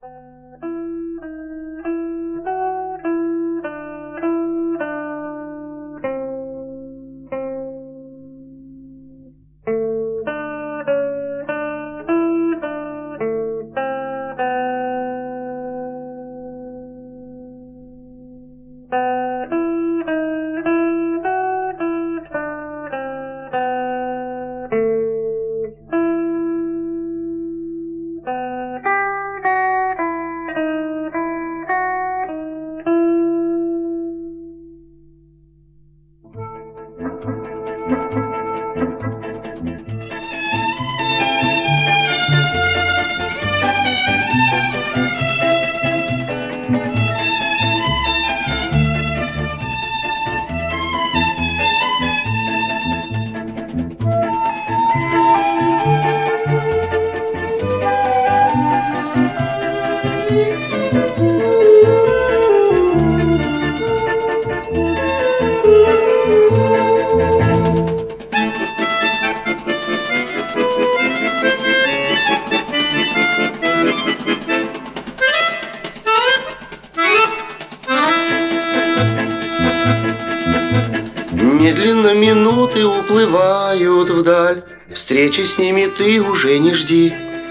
Медленно минуты уплывают вдаль, встречи с ними ты уже не жди.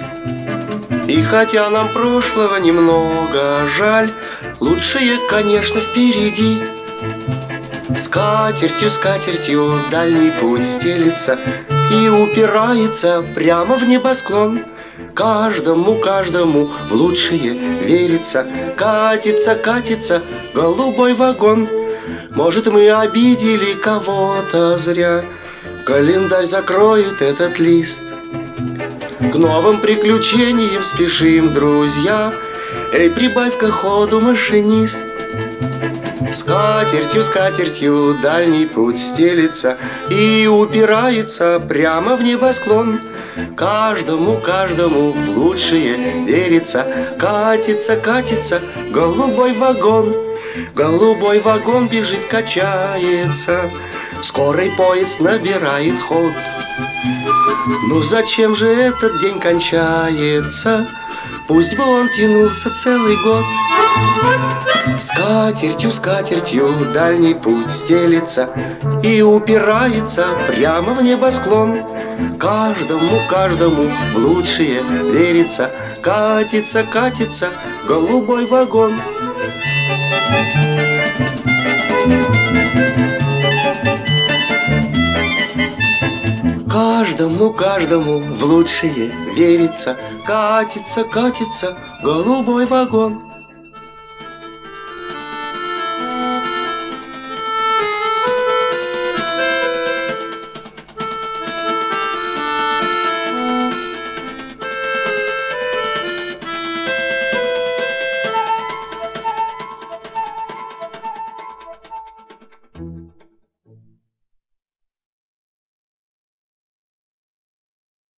И хотя нам прошлого немного жаль, лучшее, конечно, впереди. Скатертью, скатертью дальний путь стелится и упирается прямо в небосклон. Каждому, каждому в лучшее верится. Катится, катится голубой вагон. Может, мы обидели кого-то зря, календарь закроет этот лист. К новым приключениям спешим, друзья. Эй, прибавь-ка ходу, машинист. Скатертью, скатертью дальний путь стелится и упирается прямо в небосклон. Каждому, каждому в лучшее верится. Катится, катится голубой вагон. Голубой вагон бежит, качается, скорый поезд набирает ход. Ну зачем же этот день кончается? Пусть бы он тянулся целый год. Скатертью, скатертью дальний путь стелится и упирается прямо в небосклон. Каждому, каждому в лучшее верится. Катится, катится голубой вагон. Каждому, каждому в лучшее верится. Катится, катится голубой вагон.